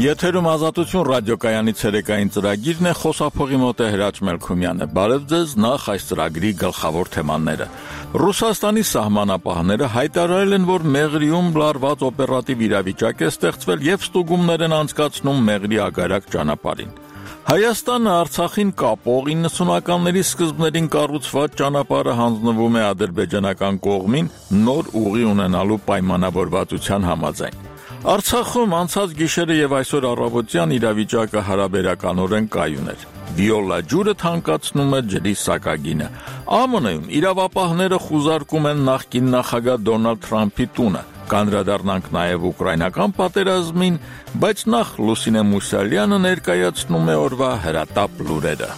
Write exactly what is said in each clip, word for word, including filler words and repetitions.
Եթերում ազատություն ռադիոկայանի ցերեկային ծրագիրն է, խոսափողի մոտ է Հրաչ Մելքումյանը։ Բարև ձեզ, նախ այս ծրագրի գլխավոր թեմաները։ Ռուսաստանի սահմանապահները հայտարարել են, որ Մեղրիում լարված օպերատիվ իրավիճակ է ստեղծվել եւ ստուգումներ են անցկացնում Մեղրի ագարակ ճանապարհին։ Հայաստանը Արցախին կապող իննսունականների սկզբներին կառուցված ճանապարհը հանձնվում է ադրբեջանական կողմին նոր ուղի ունենալու պայմանավորվածության համաձայն։ Արցախում անցած գիշերը եւ այսօր առավոտյան իրավիճակը հարաբերականորեն կայուն էր։ Վիոլա ջուրը թանկացնում է ջրի սակագինը։ ԱՄՆ-ում իրավապահները խուզարկում են նախկին նախագահ Դոնալդ Թրամփի տունը։ Կանդրադառնանք նաև ուկրաինական պատերազմին, բայց նախ Լուսինե Մուսալյանը ներկայացնում է օրվա հրատապ լուրերը։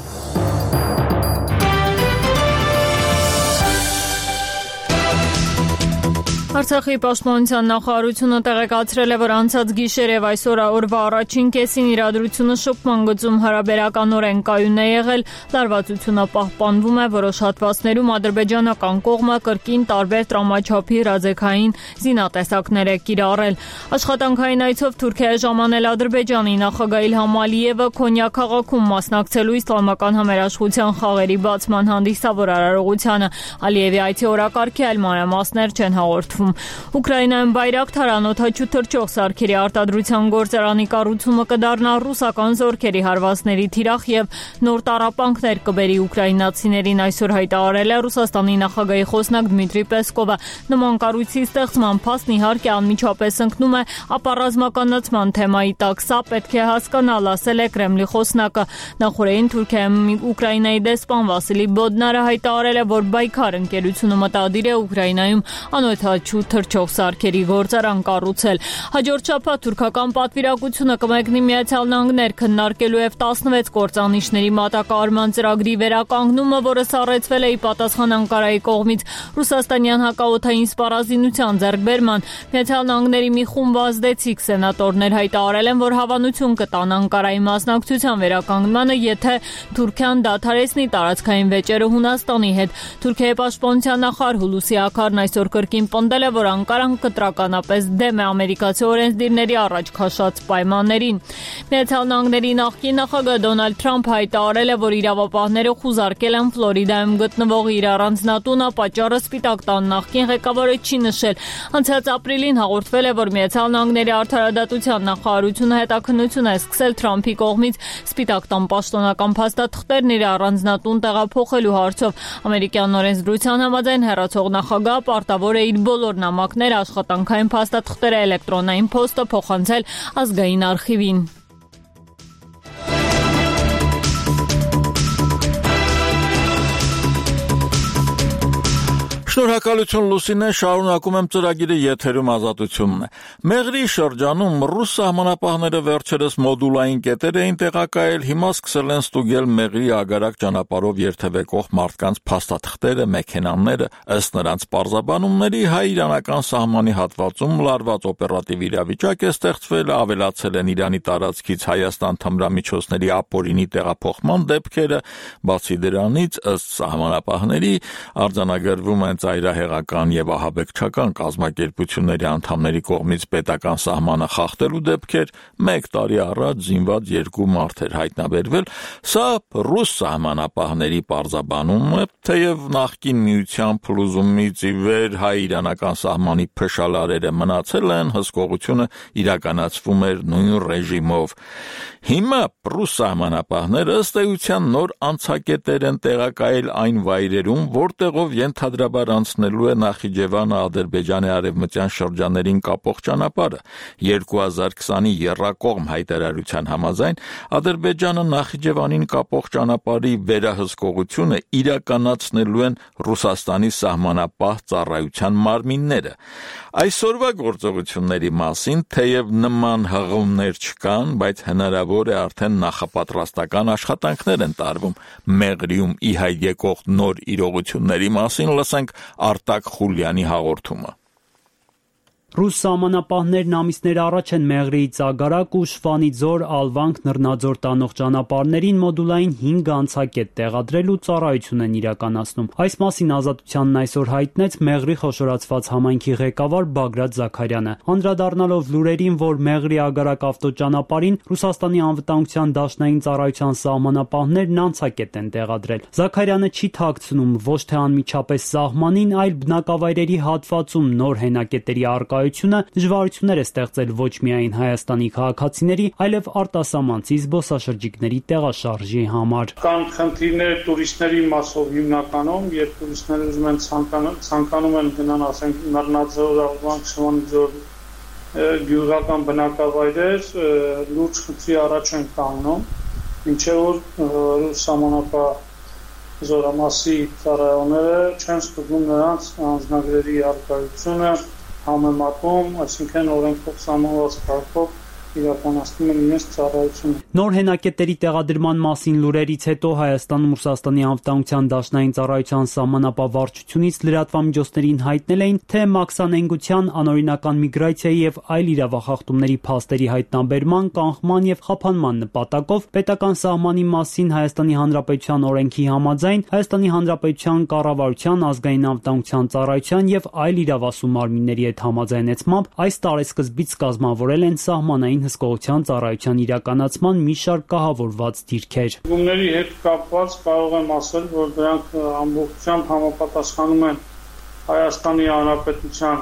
Արցախի պաշտպանության նախարարությունը տեղեկացրել է, որ անցած գիշեր եւ այսօր օրվա առաջին կեսին իրադրությունը շփման գծում հարաբերականորեն կայուն է եղել, լարվածությունը պահպանվում է, որոշ հատվածներում ադրբեջանական կողմը կրկին տարբեր տրամաչափի ռազեքային զինատեսակներ է կիրառել։ Աշխատանքային այցով Թուրքիա է ժամանել Ադրբեջանի նախագահ Իլհամ Ալիևը Քոնյա քաղաքում մասնակցելու իսլամական համերաշխության խաղերի բացման հանդիսավոր արարողությանը։ Ալիևի այցի օրակարգի այլ մանրամասներ չեն հաղորդվում։ Ուկրաինայում Բայրակթար անօդաչու թռչող սարքերի արտադրության գործարանի կառուցումը կդառնա ռուսական զորքերի հարվածների թիրախ եւ նոր տառապանքներ կբերի ուկրաինացիներին, այսօր հայտարարել է Ռուսաստանի նախագահի խոսնակ Դմիտրի Պեսկովը։ Նման կառույցի ստեղծման փաստն իհարկե անմիջապես ընկնում է ապառազմականացման թեմայի տակ, սա պետք է հասկանալ, ասել է Կրեմլի խոսնակը։ Նախորդին Թուրքիայում Ուկրաինայի դեսպան Վասիլի Բոդնարը հայտարարել է, որ Բայքար ընկերությունը մտադիր է Ուկրաինայում անօդաչու թռչող սարքերի գործարան կառուցել։ Հաջորդ շաբաթ թուրքական պատվիրակությունը կմեկնի Միացյալ Նահանգներ քննարկելու F տասնվեց կործանիչների մատակարարման ծրագրի վերականգնումը, որը սառեցվել է ի պատասխան Անկարայի կողմից ռուսաստանյան հակաօդային սպառազինության ձեռքբերման։ Միացյալ Նահանգների մի խումբ ազդեցիկ սենատորներ հայտարարել են, որ հավանություն կտան Անկարայի մասնակցության վերականգնմանը, եթե Թուրքիան դադարեցնի տարածքային վեճերը Հունաստանի հետ։ Թուրքիայի պաշտպանության նախարար Հուլուսի Աքարն այսօր կրկին պնդել է, որ Անկարան կտրականապես դեմ է ամերիկացի օրենսդիրների առաջ քաշած պայմաններին։ Միացյալ Նահանգների նախկին նախագահ Դոնալդ Թրամփը հայտարարել է, որ իրավապահները խուզարկել են Ֆլորիդայում գտնվող իր առանձնատունը, պատճառը Սպիտակ տան նախկին ղեկավարը չի նշել։ Անցած ապրիլին հաղորդվել է, որ Միացյալ Նահանգների արդարադատության նախարարությունը հետաքննություն է սկսել Թրամփի կողմից Սպիտակ տան պաշտոնական փաստաթղթերն իր առանձնատուն տեղափոխելու հարցով։ Ամերիկյան օրենսդրության համաձայն հեռացող նախագահը պարտավոր է իր բոլոր նամակները, աշխատանքային փաստաթղթերը, էլեկտրոնային փոստը փոխանցել ազգային արխիվին։ Շնորհակալություն Լուսինե, շարունակում եմ ծրագիրը, եթերում ազատությունն է։ Մեղրի շրջանում ռուս սահմանապահները վերջերս մոդուլային կետեր էին տեղակայել, հիմա սկսել են ստուգել Մեղրի ագարակ ճանապարհով երթևեկող մարդկանց փաստաթղթերը, մեքենաները, ըստ նրանց պարզաբանումների հայ-իրանական սահմանի հատվածում լարված օպերատիվ իրավիճակ է ստեղծվել, ավելացել են Իրանի տարածքից Հայաստան թմրամիջոցների ապօրինի տեղափոխման դեպքերը, բացի դրանից, ըստ սահմանապահների, արձանագրվում են ծայրահեղական եւ ահաբեկչական կազմակերպությունների անդամների կողմից պետական սահմանը խախտելու դեպքեր, մեկ տարի առաջ զինված երկու մարդ էր հայտնաբերվել։ Սա ռուս սահմանապահների պարզաբանումը, թեև նախկին միության փլուզումից ի վեր հայ-իրանական սահմանի փշալարերը մնացել են, հսկողությունը իրականացվում էր նույն ռեժիմով։ Հիմա ռուս սահմանապահները ըստ էության նոր անցակետեր են տեղակայել այն վայրերում, որտեղով ենթադրաբար անցնելու է Նախիջևանը Ադրբեջանի արևմտյան շրջաններին կապող ճանապարհը։ երկու հազար քսանի եռակողմ հայտարարության համաձայն Ադրբեջանը Նախիջևանին կապող ճանապարհի վերահսկողությունը իրականացնելու են Ռուսաստանի սահմանապահ ծառայության մարմինները։ Այսօրվա գործողությունների մասին թեև նման հղումներ չկան, բայց հնարավոր է արդեն նախապատրաստական աշխատանքներ են տարվում։ Մեղրիում ի հայտ եկող նոր իրողությունների մասին լսենք Արտակ Խուլյանի հաղորդումը։ Ռուս սահմանապահներն ամիսներ առաջ են Մեղրիից Ագարակ ու Շվանի ձոր, Ալվանք, Նռնաձոր տանող ճանապարհներին մոդուլային հինգ անցակետ տեղադրել ու ծառայություն են իրականացնում։ Այս մասին Ազատությանն այսօր հայտնեց Մեղրի խոշորացված համայնքի ղեկավար Բագրատ Զաքարյանը, անդրադառնալով լուրերին, որ Մեղրի Ագարակ ավտոճանապարհին Ռուսաստանի անվտանգության դաշնային ծառայության սահմանապահներն անցակետ են տեղադրել։ Զաքարյանը չի թաքցնում ոչ թե անմիջապես սահմանին, այլ բնակավայրերի հատվածում նոր հենակետերի առկայությունը դժվարություններ է ստեղծել ոչ միայն Հայաստանի քաղաքացիների, այլև արտասահմանցի զբոսաշրջիկների տեղաշարժի համար։ Կան խնդիրներ տուրիստների մասով հիմնականում, երբ տուրիստները ուզում են ցանկանում, ցանկանում են գնան, ասենք, Նռնաձոր, Ալվանք, Շվանիձոր գյուղական բնակավայրեր լուրջ խնդրի առաջ են կանգնում, մինչև որ ռուս սահմանապահ զորամասի ծառայողները չեն ստուգում նրանց անձնագրերի առկայությունը, համեմատում, այսինքն օրենքով սահմանված կարգով իրականացնում են իրենց ծառայությունը։ Նոր հենակետերի տեղադրման մասին լուրերից հետո Հայաստանում Ռուսաստանի անվտանգության դաշնային ծառայության սահմանապահ վարչությունից լրատվամիջոցներին հայտնել էին, թե մաքսանենգության, անօրինական միգրացիայի եւ այլ իրավախախտումների փաստերի հայտնաբերման, կանխման եւ խափանման նպատակով պետական սահմանի մասին Հայաստանի Հանրապետության օրենքի համաձայն Հայաստանի Հանրապետության կառավարության, ազգային անվտանգության ծառայության եւ այլ իրավասու մարմինների հետ համաձայնեցմամբ այս տարեսկզբից կազմավորել են սահմանային հսկողության ծառայության իրականացման մի շարք կահավորված դիրքեր։ Գումների հետ կապված կարող եմ ասել, որ դրանք ամբողջությամբ համապատասխանում են Հայաստանի Հանրապետության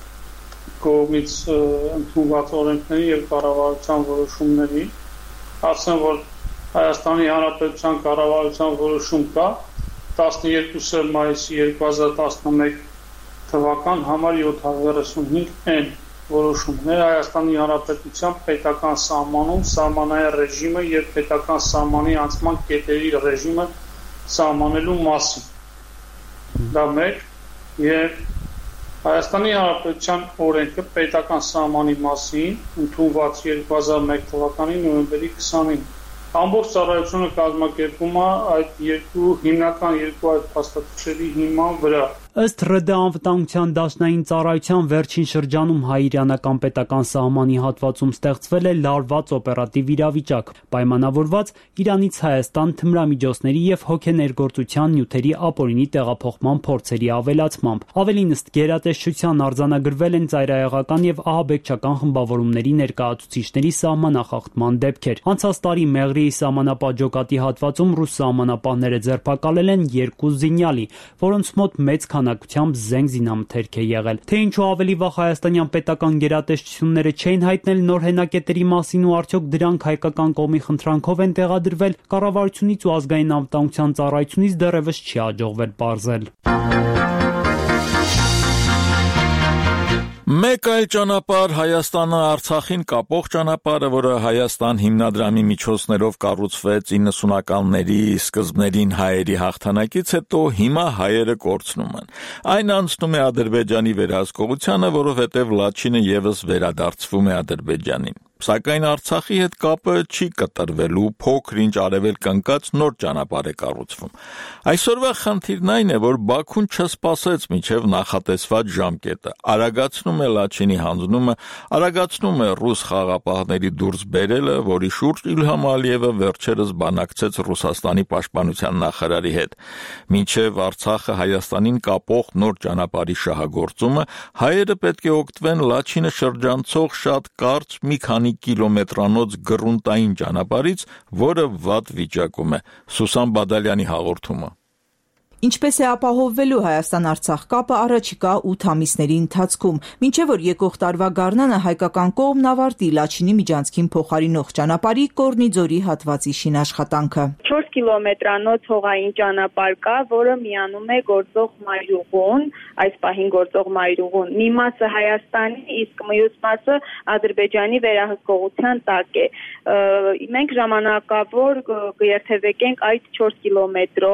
կողմից ընդունված օրենքների եւ կառավարության որոշումների։ Ասեմ, որ Հայաստանի Հանրապետության կառավարության որոշում կա տասներկուս մայիսի երկու հազար տասնմեկ թվական համար յոթ N որոշումներ Հայաստանի Հանրապետության պետական սահմանում սահմանային ռեժիմը եւ պետական սահմանի անցման կետերի ռեժիմը սահմանելու մասին։ Դա մեկ եւ Հայաստանի Հանրապետության օրենքը պետական սահմանի մասին ընդունված երկու հազար մեկ թվականի նոյեմբերի քսանինը։ Ամբողջ ծառայությունը կազմակերպում է այդ երկու հիմնական երկու այդ փաստաթղթերի հիման վրա։ Ըստ ՌԴ անվտանգության դաշնային ծառայության վերջին շրջանում հայ-իրանական պետական սահմանի հատվածում ստեղծվել է լարված օպերատիվ իրավիճակ, պայմանավորված Իրանից Հայաստան թմրամիջոցների եւ հոգեներգործության նյութերի ապօրինի տեղափոխման փորձերի ավելացմամբ։ Ավելին ըստ գերատեսչության արձանագրվել են ծայրահեղական եւ ահաբեկչական խմբավորումների ներկայացուցիչների սահմանախախտման դեպքեր։ Անցած տարի Մեղրիի սահմանապահ ջոկատի հատվածում ռուս սահմանապահները ձերբակալել են երկու զինյալի, որոնց մոտ մեծ քանակությամբ զենք զինամթերք է եղել։ Թե ինչու ավելի վաղ հայաստանյան պետական գերատեսչությունները չէին հայտնել նոր հենակետերի մասին ու արդյոք դրանք հայկական կողմի խնդրանքով են տեղադրվել, կառավարությունից ու ազգային անվտանգության ծառայությունից դեռևս չի հաջողվել պարզել։ Մեկ այլ ճանապարհ Հայաստանը Արցախին կապող ճանապարհը, որը Հայաստան հիմնադրամի միջոցներով կառուցվեց իննսունականների սկզբներին հայերի հաղթանակից հետո հիմա հայերը կորցնում են։ Այն անցնում է Ադրբեջանի վերահսկողությանը, որովհետև Լաչինը եւս վերադարձվում է Ադրբեջանին։ Սակայն Արցախի հետ կապը չի կտրվելու, փոքր-ինչ արևելք ընկած նոր ճանապարհ է կառուցվում։ Այսօրվա խնդիրն այն է, որ Բաքուն չսպասեց մինչև նախատեսված ժամկետը, արագացնում է Լաչինի հանձնումը, արագացնում է ռուս խաղապահների դուրս բերելը, որի շուրջ Իլհամ Ալիևը վերջերս բանակցեց Ռուսաստանի պաշտպանության նախարարի հետ։ Մինչև Արցախը Հայաստանին կապող նոր ճանապարհի շահագործումը, հայերը պետք է օգտվեն Լաչինը շրջանցող շատ կարճ մի քանի կիլոմետրանոց գրունտային ճանապարհից, որը վատ վիճակում է։ Սուսան Բադալյանի հաղորդումը։ Ինչպես է ապահովվելու Հայաստան-Արցախ կապը առաջիկա ութ ամիսների ընթացքում, մինչև որ եկող տարվա գարնանը հայկական կողմն ավարտի Լաչինի միջանցքին փոխարինող ճանապարհի Կորնիձորի հատվածի շինաշխատանքը։ չորս կիլոմետրանոց հողային ճանապարհ կա, որը միանում է գործող մայրուղուն, այս պահին գործող մայրուղուն։ Մի մասը Հայաստանի, իսկ մյուս մասը Ադրբեջանի վերահսկողության տակ է։ Մենք ժամանակավոր կերթևեկենք այդ չորս կիլոմետրով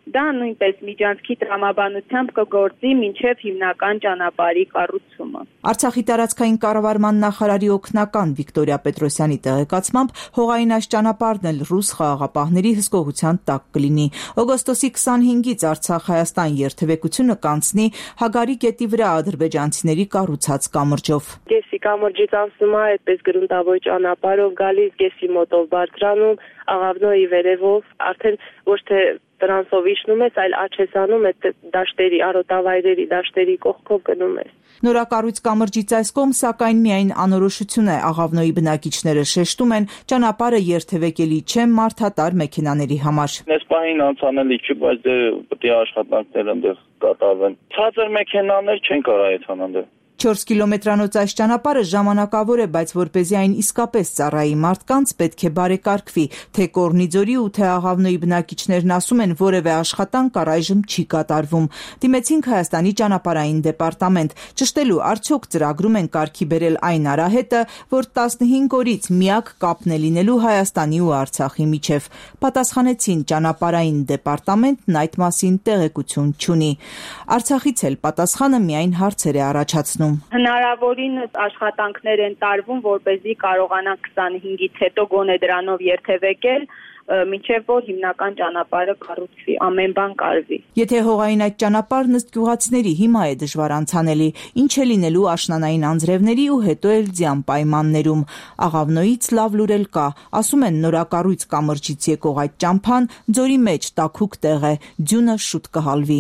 դա նույնպես միջանցքի տրամաբանությամբ կգործի մինչև հիմնական ճանապարհի կառուցումը։ Արցախի տարածքային կառավարման նախարարի օգնական Վիկտորիա Պետրոսյանի տեղեկացմամբ հողային այս ճանապարհն էլ ռուս խաղաղապահների հսկողության տակ կլինի։ Օգոստոսի քսանհինգից Արցախ-Հայաստան երթևեկությունը կանցնի Հագարի գետի վրա ադրբեջանցիների կառուցած կամրջով։ Գեսի կամրջից անցնում է այդպես գրունտավոր ճանապարհով գալիս, գեսի մոտով բարձրանում, աղավնոյի վերևով, արդեն ոչ թե տրանսով իջնում ես, այլ աչեսանում այդ դաշտերի, արոտավայրերի դաշտերի կողքով գնում ես։ Նորակառույց կամրջից այս կողմ, սակայն միայն անորոշություն է, Աղավնոյի բնակիչները շեշտում են, ճանապարհը երթևեկելի չէ մարդատար մեքենաների համար։ Այս պահին անցանելի չի, բայց դե պետք է աշխատանքներ այնտեղ կատարվեն։ Ցածր մեքենաներ չեն կարող այդքան այնտեղ։ չորս կիլոմետրանոց այս ճանապարհը ժամանակավոր է, բայց որպեսզի այն իսկապես ծառայի մարդկանց, պետք է բարեկարգվի, թե Կորնիձորի ու թե Աղավնոյի բնակիչներն ասում են, որևէ աշխատանք առայժմ չի կատարվում։ Դիմեցինք Հայաստանի ճանապարհային դեպարտամենտ, ճշտելու արդյոք ծրագրում են կարգի բերել այն արահետը, որ տասնհինգ օրից միակ կապն է լինելու Հայաստանի ու Արցախի միջև։ Պատասխանեցին ճանապարհային դեպարտամենտն այդ մասին տեղեկություն չունի։ Արցախից էլ պատասխանը միայն հարցեր է առաջացնում։ Հնարավորինս աշխատանքներ են տարվում, որպեսզի կարողանան քսանհինգից հետո գոնե դրանով երթևեկել, մինչև որ հիմնական ճանապարհը կառուցվի, ամեն բան կարվի։ Եթե հողային այդ ճանապարհն ըստ գյուղացիների հիմա է դժվար անցանելի, ինչ է լինելու աշնանային անձրևների ու հետո էլ ձյան պայմաններում։ Աղավնոյից լավ լուր էլ կա, ասում են նորակառույց կամրջից եկող այդ ճամփան ձորի մեջ տաքուկ տեղ է, ձյունը շուտ կհալվի։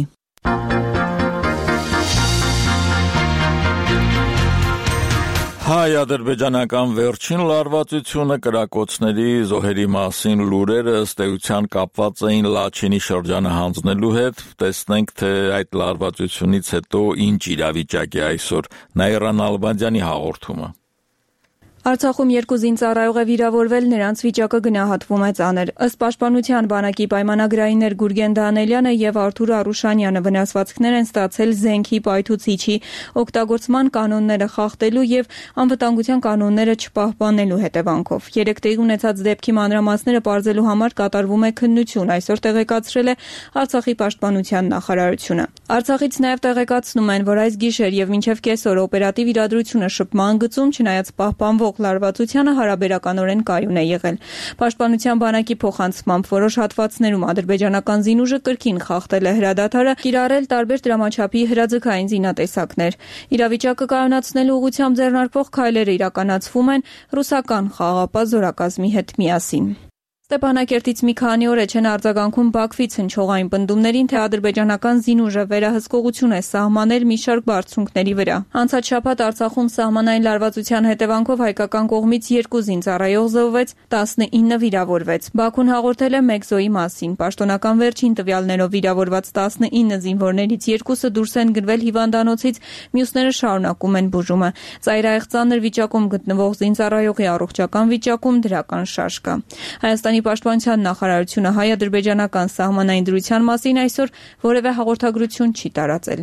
Հայ-ադրբեջանական վերջին լարվածությունը կրակոցների զոհերի մասին լուրերը ըստ էության կապված էին Լաչինի շրջանը հանձնելու հետ, տեսնենք թե այդ լարվածությունից հետո ինչ իրավիճակ է այսօր։ Նաիրա Նալբանդյանի հաղորդումը։ Արցախում երկու զինծառայող է վիրավորվել, նրանց վիճակը գնահատվում է ծանր։ Ըստ Պաշտպանության բանակի պայմանագրայիններ Գուրգեն Դանելյանը եւ Արթուր Արուշանյանը վնասվածքներ են ստացել զենքի պայթուցիչի օգտագործման կանոնները խախտելու եւ անվտանգության կանոնները չպահպանելու հետևանքով։ Երեք տեղի ունեցած դեպքի մանրամասները պարզելու համար կատարվում է քննություն, այսօր տեղեկացրել է Արցախի պաշտպանության նախարարությունը։ Արցախից նաեւ տեղեկացնում են, որ այս գիշեր եւ մինչեւ կեսօր օպերատիվ իրադրությունը շփման գծում, չնայած պահպանվող լարվածությանը հարաբերականորեն կայուն է եղել։ Պաշտպանության բանակի փոխանցմամբ որոշ հատվածներում ադրբեջանական զինուժը կրկին խախտել է հրադադարը, կիրառել տարբեր դրամաչափի հրաձգային զինատեսակներ։ Իրավիճակը կայունացնելու ուղղությամբ ձեռնարկվող քայլերը իրականացվում են ռուսական խաղաղապահ զորակազմի հետ միասին։ Ստեփանակերտից մի քանի օր է չեն արձագանքում Բաքվից հնչողային պնդումներին, թե ադրբեջանական զինուժը վերահսկողություն է սահմանել մի շարք բարձունքների վրա։ Անցած շաբաթ Արցախում սահմանային լարվածության հետևանքով հայկական կողմից երկու զինծառայող զոհվեց, տասնինը վիրավորվեց։ Բաքուն հաղորդել է մեկ զոհի մասին։ Պաշտոնական վերջին տվյալներով վիրավորված տասնինը զինվորներից երկուսը դուրս են գրվել հիվանդանոցից, մյուսները շարունակում են բուժումը։ Ծայրահեղ ծանր վիճակում գտնվող զինծառայողի առողջական վիճակում դրական շարժ կա։ Հայաստանի Պաշտպանության նախարարությունը հայ-ադրբեջանական սահմանային դրության մասին այսօր որևէ հաղորդագրություն չի տարածել։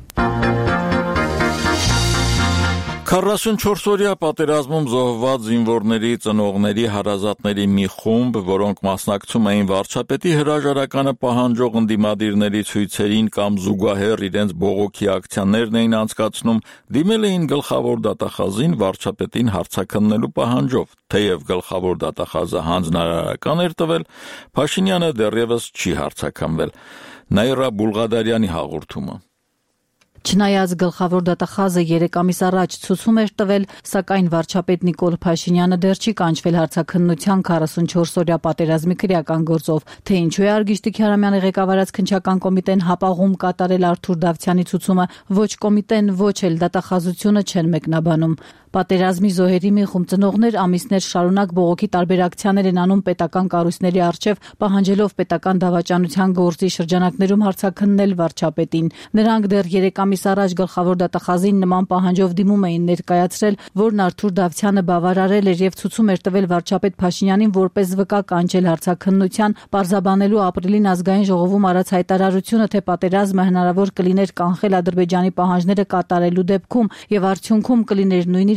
քառասունչորս-օրյա պատերազմում զոհված զինվորների ծնողների հարազատների մի խումբ, որոնք մասնակցում էին վարչապետի հրաժարականը պահանջող ընդդիմադիրների ցույցերին կամ զուգահեռ իրենց բողոքի ակցիաներն էին անցկացնում, դիմել էին գլխավոր դատախազին վարչապետին հարցաքննելու պահանջով, թեև գլխավոր դատախազը հանձնարարական էր տվել, Փաշինյանը դեռևս չի հարցաքննվել։ Նաիրա Բուլղադարյանի հաղորդումը։ Չնայած գլխավոր դատախազը երեք ամիս առաջ ցուցում էր տվել, սակայն վարչապետ Նիկոլ Փաշինյանը դեռ չի կանչվել հարցաքննության քառասունչորս-օրյա պատերազմի քրեական գործով, թե ինչու է Արգիշ Տիգրամյանի ղեկավարած քննչական կոմիտեն հապաղում կատարել Արթուր Դավթյանի ցուցումը, ոչ կոմիտեն, ոչ էլ դատախազությունը չեն մեկնաբանում։ Պատերազմի զոհերի մի խումբ ծնողներ ամիսներ շարունակ բողոքի տարբեր ակցիաներ են անում պետական կառույցների առջև, պահանջելով պետական դավաճանության գործի շրջանակներում հարցաքննել վարչապետին։ Նրանք դեռ երեք ամիս առաջ գլխավոր դատախազին նման պահանջով դիմում էին ներկայացրել, որն Արթուր Դավթյանը բավարարել էր եւ ցուցում էր տվել վարչապետ Փաշինյանին որպես վկա կանչել հարցաքննության, պարզաբանելու ապրիլին ազգային ժողովում արած հայտարարությունը, թե պատերազմը հնարավոր կլիներ կանխել Ադրբեջանի պահանջները կատարելու դեպքում եւ արդյունքում կլիներ նույն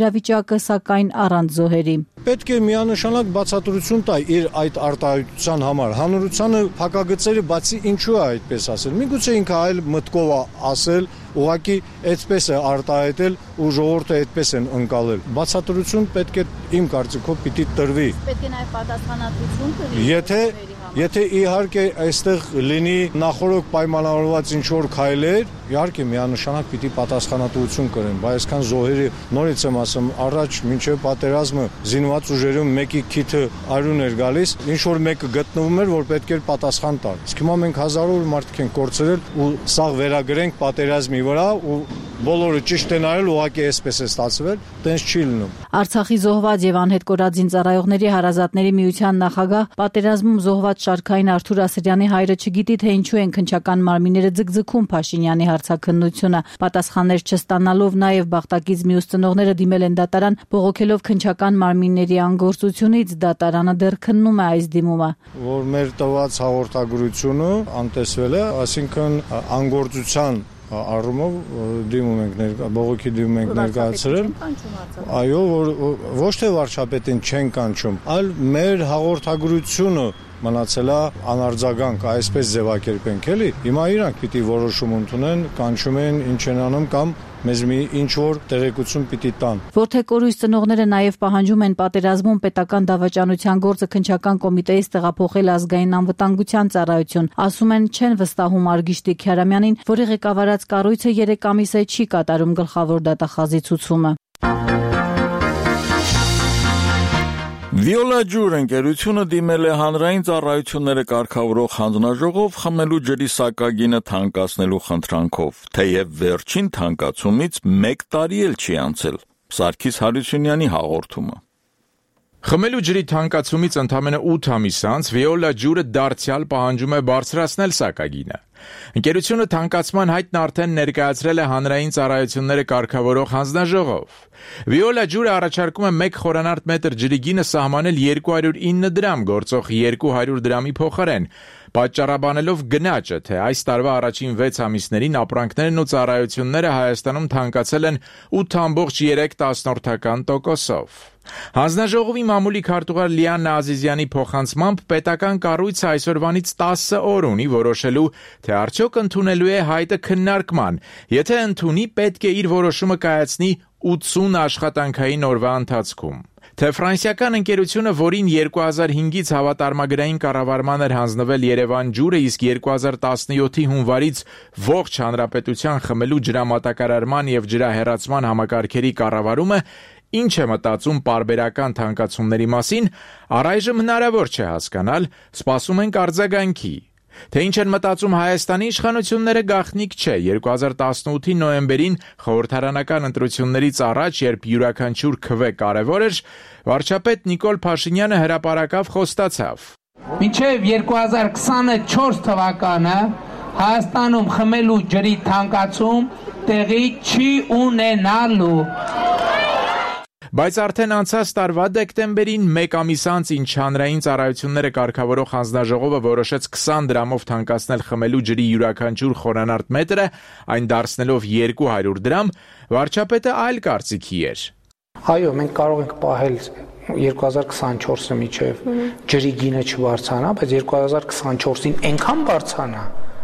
իրավիճակը, սակայն առանց զոհերի։ Պետք է միանշանակ բացատրություն տա իր այդ արտահայտության համար։ Հանրությանը փակագծերը բացի ինչու է այդպես ասել։ Միգուցե ինքը այլ մտքով է ասել, ուղղակի այդպես է արտահայտել ու ժողովուրդը այդպես են ընկալել։ Բացատրություն պետք է իմ կարծիքով պիտի տրվի։ Պետք է նաև պատասխանատվություն կրի։ Եթե Եթե իհարկե այստեղ լինի նախորդ պայմանավորված ինչ-որ քայլեր, իհարկե միանշանակ պիտի պատասխանատվություն կրեն, բայց այսքան զոհերի նորից եմ ասում, առաջ մինչև պատերազմը զինված ուժերում մեկի քիթը արյուն էր գալիս, ինչ-որ մեկը գտնվում էր, որ պետք էր պատասխան տալ։ Իսկ հիմա մենք հազարավոր մարդիկ ենք կորցրել ու սաղ վերագրենք պատերազմի վրա ու բոլորը ճիշտ են արել, ուղղակի այսպես է ստացվել, տենց չի լինում։ Արցախի զոհված եւ անհետ կորած զինծառայողների հարազատների միության նախագահ պատերազմում զոհված շարքային Արթուր Ասրյանի հայրը չգիտի, թե ինչու են քննչական մարմինները ձգձգում Փաշինյանի հարցաքննությունը։ Պատասխաններ չստանալով նաև Բաղդակից մյուս ծնողները դիմել են դատարան, բողոքելով քննչական մարմինների անգործությունից։ Դատարանը դեռ քննում է այս դիմումը։ Որ մեր տված հաղորդագրությունը անտեսվել է, այսինքն անգործության առումով դիմում ենք ներկա բողոքի դիմում ենք ներկայացրել, այո, որ ոչ թե վարչապետին չեն կանչում, այլ մեր հաղորդագրությունը մնացել է անարձագանք, այսպես ձևակերպենք էլի։ Հիմա իրանք պիտի որոշում ընդունեն, կանչում են, ինչ են անում կամ մեզ մի ինչ-որ տեղեկություն պիտի տան։ Որդեկորույս ծնողները նաև պահանջում են պատերազմում պետական դավաճանության գործը քննչական կոմիտեից տեղափոխել ազգային անվտանգության ծառայություն։ Ասում են, չեն վստահում Արգիշտի Քյարամյանին, որի ղեկավարած կառույցը երեք ամիս է չի կատարում գլխավոր դատախազի ցուցումը։ Վիոլա ջուր ընկերությունը դիմել է հանրային ծառայությունները կարգավորող հանձնաժողով խմելու ջրի սակագինը թանկացնելու խնդրանքով, թեև վերջին թանկացումից մեկ տարի էլ չի անցել։ Սարգիս Հարությունյանի հաղորդումը։ Խմելու ջրի թանկացումից ընդամենը ութ ամիս անց Վիոլա ջուրը դարձյալ պահանջում է բարձրացնել սակագինը։ Ընկերությունը թանկացման հայտն արդեն ներկայացրել է հանրային ծառայությունները կարգավորող հանձնաժողով։ Վիոլա ջուրը առաջարկում է մեկ խորանարդ մետր ջրի գինը սահմանել երկու հարյուր ինը դրամ գործող երկու հարյուր դրամի փոխարեն, պատճառաբանելով գնաճը, թե այս տարվա առաջին վեց ամիսներին ապրանքներն ու ծառայությունները Հայաստանում թանկացել են ութ կoma երեք տոկոսով։ Հանձնաժողովի մամուլի քարտուղար Լիաննա Ազիզյանի փոխանցմամբ պետական կառույցը այսօրվանից տասը օր ունի որոշելու, թե արդյոք ընդունելու է հայտը քննարկման, եթե ընդունի, պետք է իր որոշումը կայացնի ութսուն աշխատանքային օրվա ընթացքում։ Թե ֆրանսիական ընկերությունը, որին երկու հազար հինգից հավատարմագրային կառավարման էր հանձնվել Երևան ջուրը, իսկ երկու հազար տասնյոթի հունվարից ողջ հանրապետության խմելու ջրամատակարարման եւ ջրահեռացման համակարգերի կառավարումը ինչ է մտածում պարբերական թանկացումների մասին, առայժմ հնարավոր չէ հասկանալ, սպասում ենք արձագանքի։ Թե ինչ են մտածում Հայաստանի իշխանությունները գաղտնիք չէ։ երկու հազար տասնութի նոյեմբերին խորհրդարանական ընտրություններից առաջ, երբ յուրաքանչյուր քվե կարևոր էր, վարչապետ Նիկոլ Փաշինյանը հրապարակավ խոստացավ. Մինչև երկու հազար քսանչորս թվականը Հայաստանում խմելու ջրի թանկացում տեղի չի ունենալու։ Բայց արդեն անցած տարվա դեկտեմբերին մեկ ամիս անց, ինչ հանրային ծառայությունները կարգավորող հանձնաժողովը որոշեց քսան դրամով թանկացնել խմելու ջրի յուրաքանչյուր խորանարդ մետրը, այն դարձնելով երկու հարյուր դրամ, վարչապետը այլ կարծիքի էր։ Այո, մենք կարող ենք պահել երկու հազար քսանչորսը միջև ջրի գինը չբարձրանա, բայց երկու հազար քսանչորսին այնքան բարձրանա,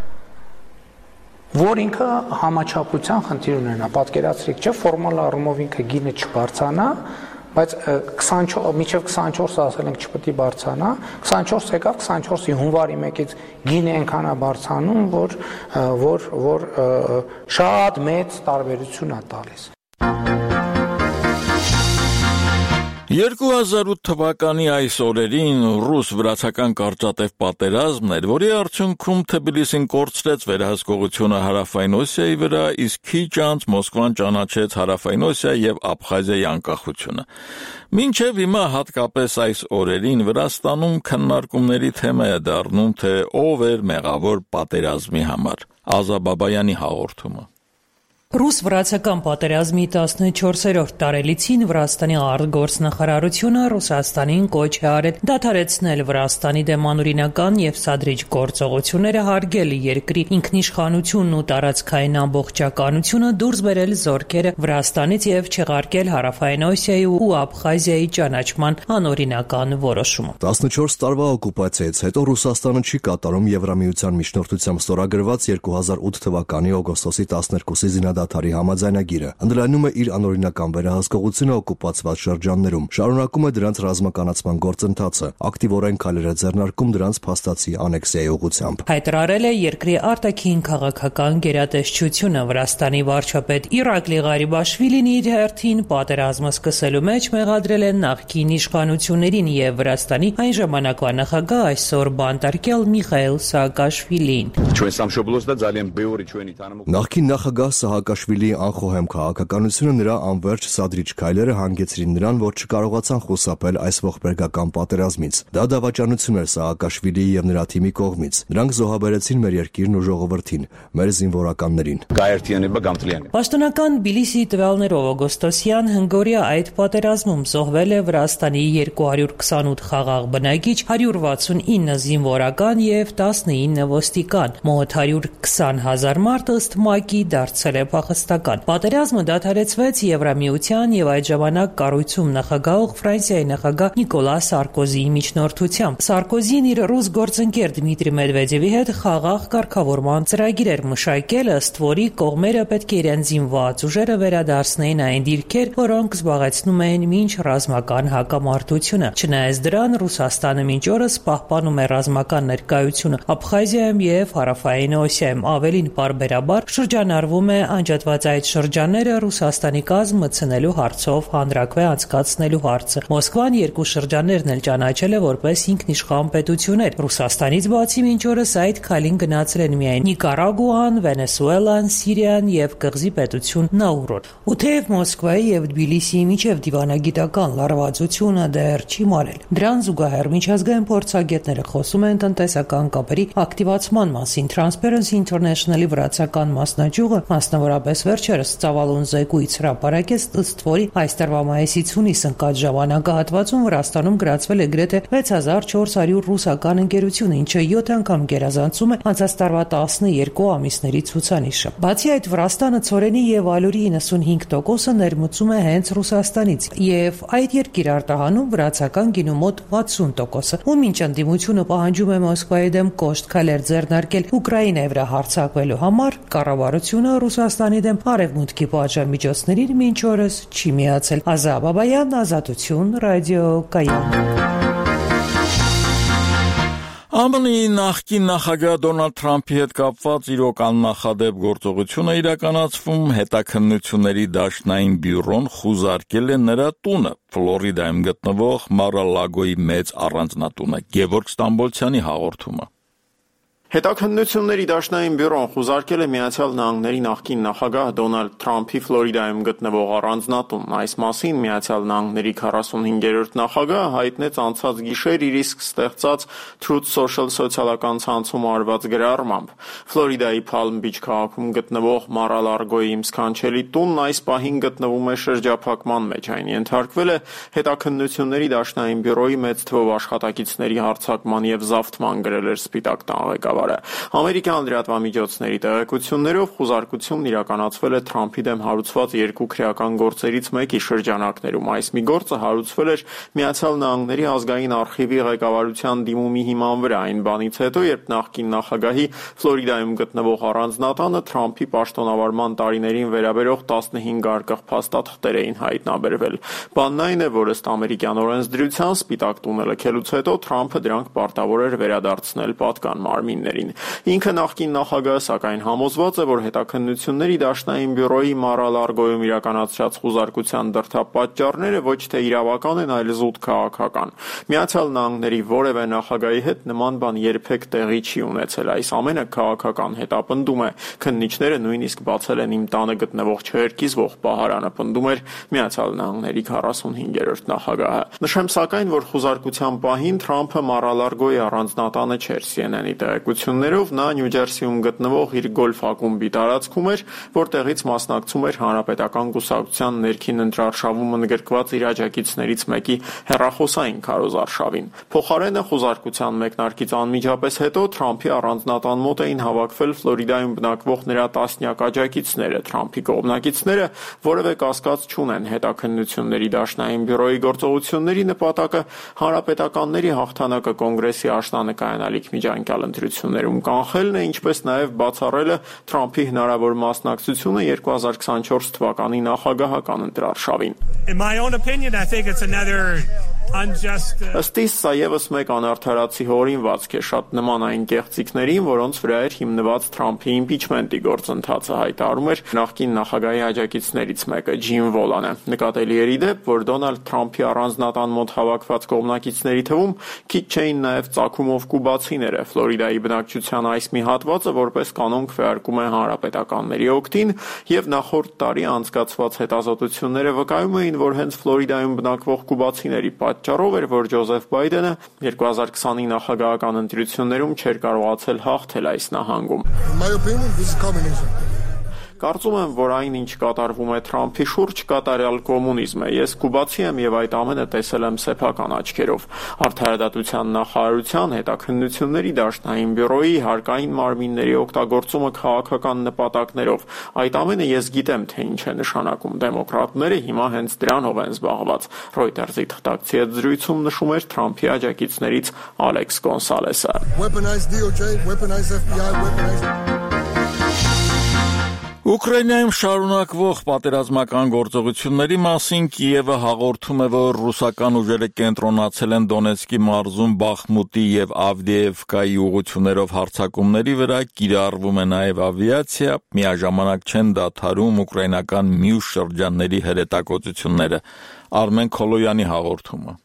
որ ինքը համաչափության խնդիր ունենա, պատկերացրեք, չէ, ֆորմալ առումով ինքը գինը չբարձրանա, բայց մինչև քսանչորսը ասել ենք չպետք է բարձրանա, քսանչորս եկավ, քսանչորսի հունվարի մեկից գինը այնքան է բարձրանում, որ որ որ շատ մեծ տարբերություն է տալիս։ երկու հազար ութ թվականի այս օրերին ռուս-վրացական կարճատև պատերազմն էր, որի արդյունքում Թբիլիսին կորցրեց վերահսկողությունը Հարավային Օսիայի վրա, իսկ քիչ անց Մոսկվան ճանաչեց Հարավային Օսիա եւ Աբխազիայի անկախությունը։ Մինչև հիմա հատկապես այս օրերին Վրաստանում քննարկումների թեմա է դառնում, թե ով էր մեղավոր պատերազմի համար։ Ազա Բաբայանի հաղորդումը։ Ռուս-վրացական պատերազմի տասնչորսերորդ տարելիցին Վրաստանի արտգործնախարարությունը Ռուսաստանին կոչ է արել դադարեցնել Վրաստանի դեմ անօրինական եւ սադրիչ գործողությունները, հարգել երկրի ինքնիշխանությունն ու տարածքային ամբողջականությունը, դուրս բերել զորքերը Վրաստանից եւ չեղարկել Հարավային Օսիայի ու Աբխազիայի ճանաչման անօրինական որոշումը։ տասնչորս տարվա օկուպացիայից հետո Ռուսաստանը չի կատարում Եվրամիության միջնորդությամբ ստորագրված երկու հազար ութ թվականի օգոստոսի տասներկուսի զինադադարի համաձայնագիրը, ընդլայնում է իր անօրինական վերահսկողությունը օկուպացված շրջաններում, շարունակում է դրանց ռազմականացման գործընթացը, ակտիվորեն քայլեր է ձեռնարկում դրանց փաստացի անեքսիայի ուղղությամբ։ Հայտարարել է երկրի արտաքին քաղաքական գերատեսչությունը։ Վրաստանի վարչապետ Իրակլի Ղարիբաշվիլին իր հերթին պատերազմը սկսելու մեջ մեղադրել է նախկին իշխանություններին եւ Վրաստանի այն ժամանակվա նախագահ, այսօր բանտարկյալ Միխայիլ Սաակաշվիլին։ Նախկին նախագահ Սահակաշվիլիի անխոհեմ քաղաքականությունը, նրա անվերջ սադրիչ քայլերը հանգեցրին նրան, որ չկարողացան խուսափել այս ողբերգական պատերազմից։ Դա դավաճանություն էր Սահակաշվիլիի եւ նրա թիմի կողմից։ Նրանք զոհաբերեցին մեր երկիրն ու ժողովրդին, մեր զինվորականներին։ Պաշտոնական Բիլիսի տվյալներով օգոստոսյան հնգօրյա այդ պատերազմում զոհվել է Վրաստանի երկու հարյուր քսանութ խաղաղ բնակիչ, հարյուր վաթսունինը զինվորական եւ տասնինը ոստիկան։ Մոտ հարյուր քսան հազար մարդ ըստ ՄԱԿ-ի դարձել է փախստական։ Պատերազմը դադարեցվեց Եվրամիության եւ այդ ժամանակ կառույցում նախագահող Ֆրանսիայի նախագահ Նիկոլա Սարկոզիի միջնորդությամբ։ Սարկոզին իր ռուս գործընկեր Դմիտրի Մեդվեդևի հետ խաղաղ կարգավորման ծրագիր էր մշակել, ըստ որի կողմերը պետք է իրենց զինված ուժերը վերադարձնեին այն դիրքեր, որոնք զբաղեցնում էին մինչ ռազմական հակամարտությունը։ Չնայած դրան, Ռուսաստանը մինչ օրս պահպանում է ռազմական ներկայությունը Աբխազիայում եւ Հարավային Օսիայում, ավելին պարբերաբար շրջանառվում է անջատված այդ շրջանները Ռուսաստանի կազմ մտցնելու հարցով հանրաքվե անցկացնելու հարցը։ Մոսկվան երկու շրջաններն էլ ճանաչել է որպես ինքնիշխան պետություններ։ Ռուսաստանից բացի մինչ օրս այդ քայլին գնացել են միայն Նիկարագուան, Վենեսուելան, Սիրիան եւ կղզի պետություն Նաուրոն։ Ու թեև Մոսկվայի եւ Թբիլիսիի միջև դիվանագիտական լարվածությունը դեռ չի մարել, դրան զուգահեռ միջազգային փորձագետները խոսում են տնտեսական կապերի ակտիվացման մասին։ Transparency International-ի վրացական մասնաճյուղը մասնավորապես վերջերս ծավալուն զեկույց հրապարակեց, ըստ որի այս տարվա մայիսից հունիս ընկած ժամանակահատվածում Վրաստանում գրացվել է գրեթե վեց հազար չորս հարյուր ռուսական ընկերություն, ինչը յոթ անգամ գերազանցում է անցած տարվա տասներկու ամիսների ցուցանիշը։ Բացի այդ, Վրաստանը ցորենի եւ ալյուրի իննսունհինգ տոկոսը ներմուծում է հենց Ռուսաստանից, եւ այդ երկիր արտահանում վրացական գինու մոտ վաթսուն տոկոսը։ Ու մինչ ընդդիմությունը պահանջում է Մոսկվայի դեմ կոշտ քայլեր ձեռնարկել Ուկրաինայի վրա հարձակվելու համար, կառավարությունը Ռուսաստանի դեմ արևմուտքի պատժամիջոցներին մինչ օրս չի միացել։ Ազա Բաբայան, Ազատություն, Ռադիո Կայան։ ԱՄՆ-ի նախկին նախագահ Դոնալդ Թրամփի հետ կապված իրոք աննախադեպ գործողությունը իրականացվում հետաքննությունների դաշնային բյուրոն խուզարկել է նրա տունը, Ֆլորիդայում գտնվող Մար-a-Լագոյի մեծ առանձնատունը։ Գևորգ Ստամբոլցյանի հաղորդումը։ Հետաքննությունների դաշնային բյուրոն խուզարկել է Միացյալ Նահանգների նախկին նախագահ Դոնալդ Թրամփի Ֆլորիդայում գտնվող առանձնատունն։ Այս մասին Միացյալ Նահանգների քառասունհինգերորդ նախագահը հայտնեց անցած գիշեր իր իսկ ստեղծած Truth Social սոցիալական ցանցում արված գրառմամբ։ Ֆլորիդայի Palm Beach քաղաքում գտնվող Mar-a-Lagoի իմ սքանչելի տունն այս պահին գտնվում է շրջափակման մեջ։ Այն ենթարկվել է հետաքննությունների դաշնային բյուրոյի մեծ թվով աշխատակիցների հարձակման եւ զավթման, գրել էր Սպիտակ տան ղեկավարը։ Ամերիկյան լրատվամիջոցների տեղեկություններով խուզարկությունն իրականացվել է Թրամփի դեմ հարուցված երկու քրեական գործերից մեկի շրջանակներում։ Այս մի գործը հարուցվել էր Միացյալ Նահանգների ազգային արխիվի ղեկավարության դիմումի հիման վրա, այն բանից հետո, երբ նախկին նախագահի Ֆլորիդայում գտնվող առանձնատանը Թրամփի պաշտոնավարման տարիներին վերաբերող տասնհինգ արկղ փաստաթղթեր էին հայտնաբերվել։ Բանն այն է, որ ըստ ամերիկյան օրենսդրության Սպիտակ տունը լքելուց հետո Թրամփը դրանք պարտավոր էր վերադարձնել պատկան մարմիններին։ Ինքը նախկին նախագահը սակայն համոզված է, որ հետաքննությունների դաշնային բյուրոյի Mar-a-Lagoյում իրականացրած խուզարկության դրդապատճառները ոչ թե իրավական են, այլ զուտ քաղաքական։ Միացյալ Նահանգների որևէ նախագահի հետ նման բան երբեք տեղի չի ունեցել։ Այս ամենը քաղաքական հետապնդում է։ Քննիչները նույնիսկ բացել են իմ տանը գտնվող չհերկիզվող պահարանը, պնդում էր Միացյալ Նահանգների քառասունհինգերորդ նախագահը։ Նշեմ սակայն, որ խուզարկության պահին Թրամփը Mar-a-Lagoյի առանձնատանը չէր։ C N N-ի հետաքննություններով նա Նյու Ջերսիում գտնվող իր գոլֆ ակումբի տարածքում էր, որտեղից մասնակցում էր Հանրապետական կուսակցության ներքին ընտրարշավում ընդգրկված իր աջակիցներից մեկի հեռախոսային քարոզարշավին։ Փոխարենը խոզարկության մեկնարկից անմիջապես հետո Թրամփի առանձնատան մոտ էին հավաքվել Ֆլորիդայում բնակվող նրա տասնյակ աջակիցները։ Թրամփի կողմնակիցները որևէ կասկած չունեն հետաքննությունների դաշնային բյուրոյի գործողությունների նպատակը հանրապետականների հաղթանակը կոնգրեսի աշնանկայանալիք միջանկյալ ընտրություններում կանխելն է, ինչպես նաև բացառելը Թրամփի հնարավոր մասնակցությունը երկու հազար քսանչորս թվականի նախագահական ընտրարշավին։ In my own opinion, I think it's another unjust Ըստ իս սա ևս մեկ անարդարացի հորինվածք է շատ նման այն կեղծիքներին, որոնց վրա էր հիմնված Թրամփի իմպիչմենտի գործընթացը, հայտարարում էր նախկին նախագահի աջակիցներից մեկը Ջիմ Վոլանը։ Նկատելի էր ի դեպ, որ Դոնալդ Թրամփի առանձնատան մոտ հավաքված կողմնակիցների թվում քիչ չէին նաև ծագումով կուբացիները։ Ֆլորիդայի բնակչության այս մի հատվածը որպես կանոն քվեարկում է հանրապետականների օգտին, եւ նախորդ տարի անցկացված հետազոտությունները վկայում էին, որ հենց Ֆլորիդայում բնակվող կուբացիների պատճառով էր, որ Ջոզեֆ Բայդենը երկու հազար քսանի նախագահական ընտրություններում չէր կարողացել հաղթել այս նահանգում։ Կարծում եմ, որ այն, ինչ կատարվում է Թրամփի շուրջ, կատարյալ կոմունիզմ է։ Ես կուբացի եմ եւ այդ ամենը տեսել եմ սեփական աչքերով։ Արդարադատության նախարարության հետաքննությունների դաշնային բյուրոյի հարկային մարմինների օգտագործումը քաղաքական նպատակներով։ Այդ ամենը ես գիտեմ, թե ինչ է նշանակում։ Դեմոկրատները հիմա հենց դրանով են զբաղված։ Reuters-ի թղթակցի հետ զրույցում նշում էր Թրամփի աջակիցներից Ալեքս Գոնսալեսը։ Ուկրաինայում շարունակվող պատերազմական գործողությունների մասին Կիևը հաղորդում է, որ ռուսական ուժերը կենտրոնացել են Դոնեցկի մարզում Բախմուտի եւ Ավդիևկայի ուղղություններով հարձակումների վրա, կիրառվում է նաեւ ավիացիա, միաժամանակ չեն դադարում ուկրաինական մյուս շրջանների հրետակոծությունները։ Արմեն Քոլոյանի հաղորդումը։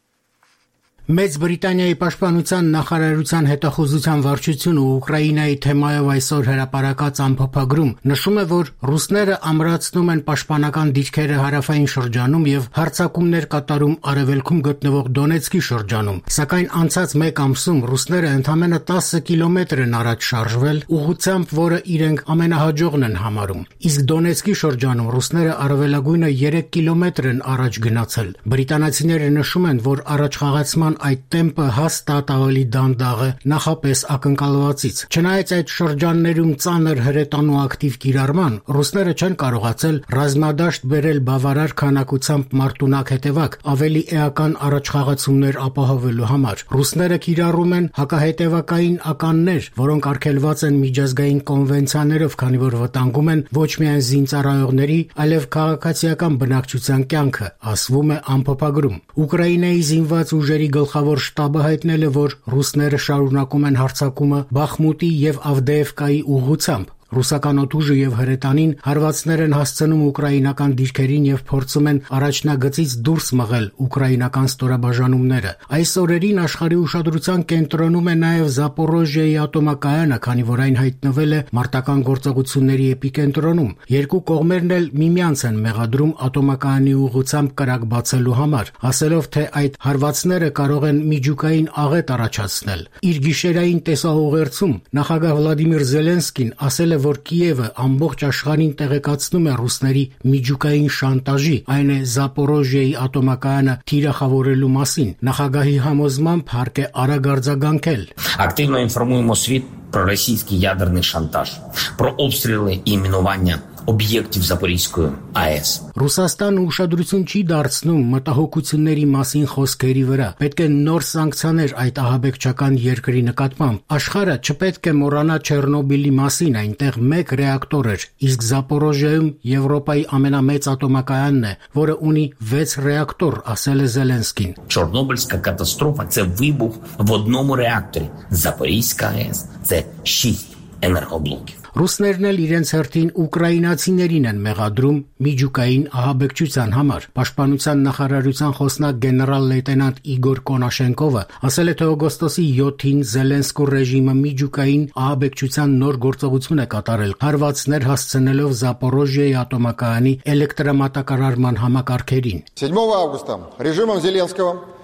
Մեծ Բրիտանիայի պաշտպանության նախարարության հետախուզության վարչությունը Ուկրաինայի թեմայով այսօր հրապարակած ամփոփագրում նշում է, որ ռուսները ամրացնում են պաշտպանական դիրքերը հարավային շրջանում եւ հարձակումներ կատարում արևելքում գտնվող Դոնեցկի շրջանում, սակայն անցած մեկ ամսում ռուսները ընդամենը տասը կիլոմետր են առաջ շարժվել, ուղղությամբ, որը իրենք ամենահաջողն են համարում։ Իսկ Դոնեցկի շրջանում ռուսները առավելագույնը երեք կիլոմետր են առաջ գնացել։ Բրիտանացիները նշում են, որ առաջխաղացման այդ տեմպը հաստատ ավելի դանդաղ է նախապես ակնկալվածից։ Չնայած այդ շրջաններում ծանր հրետանու ակտիվ կիրառման, ռուսները չեն կարողացել ռազմադաշտ բերել բավարար քանակությամբ մարտունակ հետևակ, ավելի էական առաջխաղացումներ ապահովելու համար։ Ռուսները կիրառում են հակահետևակային ականներ, որոնք արգելված են միջազգային կոնվենցիաներով, քանի որ վտանգում են ոչ միայն զինծառայողների, այլև քաղաքացիական բնակչության կյանքը, ասվում է ամփոփագրում։ Ուկրաինայի զինված ուժերի գլխավոր շտաբը հայտնել է, որ ռուսները շարունակում են հարձակումը Բախմուտի եւ Ավդեևկայի ուղղությամբ։ Ռուսական օդուժը եւ հրետանին հարվածներ են հասցնում ուկրաինական դիրքերին եւ փորձում են առաջնագծից դուրս մղել ուկրաինական ստորաբաժանումները։ Այս օրերին աշխարհի ուշադրության կենտրոնում է նաեւ Զապորոժիայի ատոմակայանը, քանի որ այն հայտնվել է մարտական գործողությունների էպիկենտրոնում։ Երկու կողմերն էլ միմյանց են մեղադրում ատոմակայանի ուղղությամբ կրակ բացելու համար, ասելով, թե այդ հարվածները կարող են միջուկային աղետ առաջացնել։ Իր գիշերային տեսահողերցում նախագահ Վլադիմիր Զելենսկին ասել է, որ Կիևը ամբողջ աշխարհին տեղեկացնում է ռուսների միջուկային շանտաժի, այն է Զապորոժիայի ատոմակայանը թիրախավորելու մասին։ Նախագահի համոզմամբ հարկ է արագ արձագանքել։ Активно інформуємо світ про російський ядерний шантаж, про обстріли і мінування об'єктів Запорізької АЕС։ Ռուսաստանը ուշադրություն չի դարձնում մտահոգությունների մասին խոսքերի վրա։ Պետք է նոր սանկցիաներ այդ ահաբեկչական երկրի նկատմամբ։ Աշխարհը չպետք է մոռանա Չեռնոբիլի մասին, այնտեղ մեկ ռեակտոր էր, իսկ Զապորոժիայում Եվրոպայի ամենամեծ ատոմակայանն է, որը ունի վեց ռեակտոր, ասել է Զելենսկին։ Чорнобильська катастрофа – це вибух в одному реакторі. Запорізька АЕС – це шість енергоблоків։ Ռուսներն էլ իրենց հերթին ուկրաինացիներին են մեղադրում միջուկային ահաբեկչության համար։ Պաշտպանության նախարարության խոսնակ գեներալ լեյտենանտ Իգոր Կոնաշենկովը ասել է, թե օգոստոսի յոթին Զելենսկու ռեժիմը միջուկային ահաբեկչության նոր գործողություն է կատարել, հարվածներ հասցնելով Զապորոժիայի ատոմակայանի էլեկտրամատակարարման համակարգերին։ седьмого августа режимом Зеленского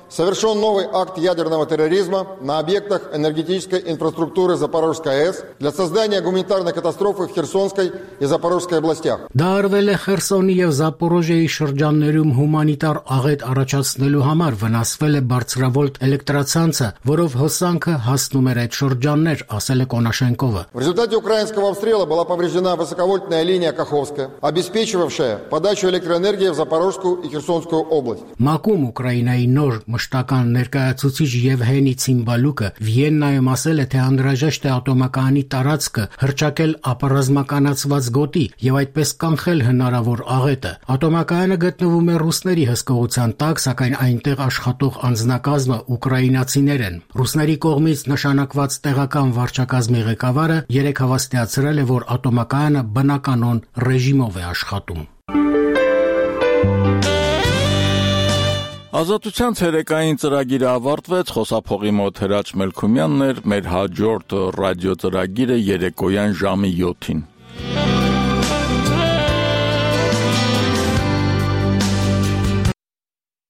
совершен новый акт ядерного терроризма на объектах энергетической инфраструктуры Запорожской АЭС для создания гуманитарной катастрофы в Херсонской и Запорожской областях. Դա արվել է Խերսոնի եւ Զապորոժիայի շրջաններում հումանիտար աղետ առաջացնելու համար վնասվել է բարձրավոլտ էլեկտրացանցը, որով հոսանքը հասնում էր այդ շրջաններ, ասել է Կոնաշենկովը. В результате украинского обстрела была повреждена высоковольтная линия Каховская, обеспечивавшая подачу электроэнергии в Запорожскую и Херсонскую область. Մակում Ուկրաինայի նոր մշտական ներկայացուցիչ Եվհենի Ցիմբալուկը Վիեննայում ասել է, թե անհրաժեշտ է ատոմակայանի տարածքը հրճակել ապառազմականացված գոտի եւ այդպես կանխել հնարավոր աղետը։ Ատոմակայանը գտնվում է ռուսների հսկողության տակ, սակայն այնտեղ աշխատող անձնակազմը ուկրաինացիներ են։ Ռուսների կողմից նշանակված տեղական վարչակազմի ղեկավարը երեք հավաստիացրել է, որ ատոմակայանը բնականոն ռեժիմով է աշխատում։ Ազատության ցերեկային ծրագիրը ավարտվեց, խոսափողի մոտ Հրաչ Մելքումյանն էր, մեր հաջորդ ռադիո ծրագիրը երեկոյան ժամի յոթին։